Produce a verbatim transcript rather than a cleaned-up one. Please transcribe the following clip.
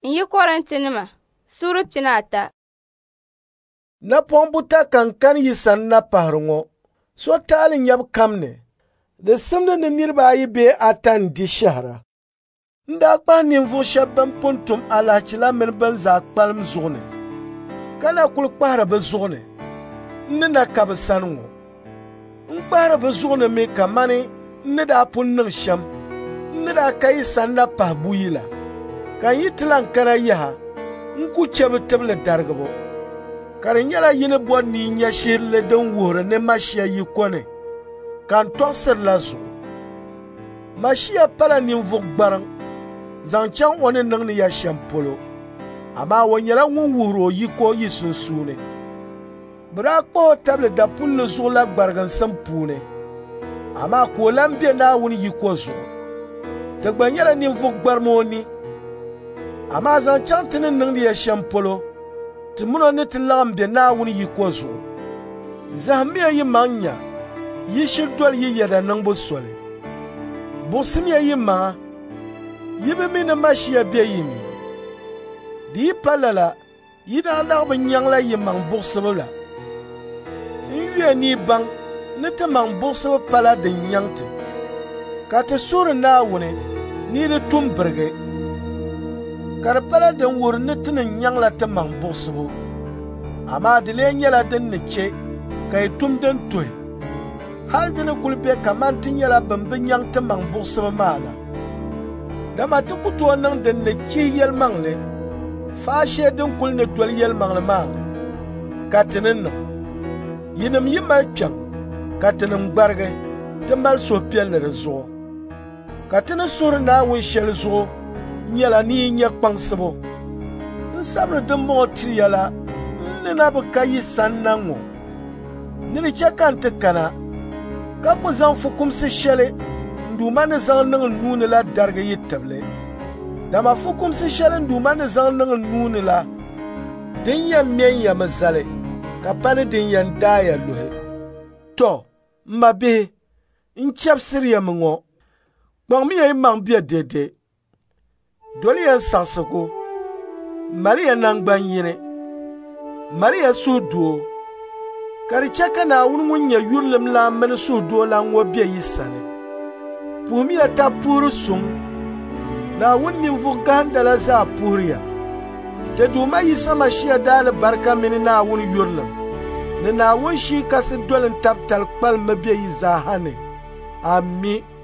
Yi Korintinima, Sura Pinata. Na pombuta kankan yi san na pahrungo. So talin yab kamne. De simde ne nirba yi be atan di shahra. Nda kwa ninvu shabban puntum ala chila min ban za kpalm zugne. Kana kul kpahra ba zugne. Nina kab sanungo. Nkpahra ba zugne me kamani nida pun ning sham. Nida kayi san na pahbuyila. Kan yi tilan kana yaha. Nku chebe teble dargabo. Kare nyala yine bo ni nya shirle don wore ne mashia yi kone. Kan toksir la zo. Mashia pala ni mvuk barang. Zanchan one nang ni ya shampolo. Ama wanyala ngun wuro yi ko yi sunsune. Bra ko table da pulle zo la bargan sampune. Ama ko lambie na wun yi ko zo. Tagbanyala ni mvuk barmoni. Ama zanchan tinin nang ni ya shampolo. Timuno ni tilambie na wun yi ko zo. Zahmiya yi manya. Yi shidwal yi yada nang bo sole. Bosimya yi maa. Yibe mi na mashia be yimi. Di palala. Yi da nag ba nyangla yi mang boksibla. Yue ni bang. Ni te mang boksib pala de nyangte. Ka te suri na wune. Ni de tumberge. Kar pala de wur ni te ni nyangla te mang boksibu. Ama dile nyala den ni che. Ka yi tum den tuhe. Hal dine kulbe kaman ti nyala bambi nyang te mang boksib maala. Dama ti kutuwa nang den ne chi yel mangle. Faashe din kul ne dwal yel mangle maa. Katinin nang. Yinim yi mal kyang. Katinim gbarge. Ti mal so piel ne zuo. Katinin suri na wun shel zuo. Nyala ni nye kpang sibo. Nsabri din mo tiri yala. Nina bi ka yi san nango. Nini chakan ti kana. Ka ku zang fukumsi shele. Nduma ni zang nang nuni la darga yi table. Dama fukumsi shele nduma ni zang nang nuni la. Din yan mien ya mazale. Ka pani din yan daya luhe. To, mabe. Nchap siriya mungo. Bang mi ya imang biya dede. Doli yan saksako. Mali ya nang ban yine. Mali ya su duo. Kari chaka na unumunya yurlem la mene su duo la ngwa biya yi sane. Pumi ya ta puru sung. Na wun nimfu ganda la za puria. Te duma yi sama shia dala barka mini na wun yurlem. Ne na wun shi kasi dolin tap tal kpal mabiya yi za hane. Ami.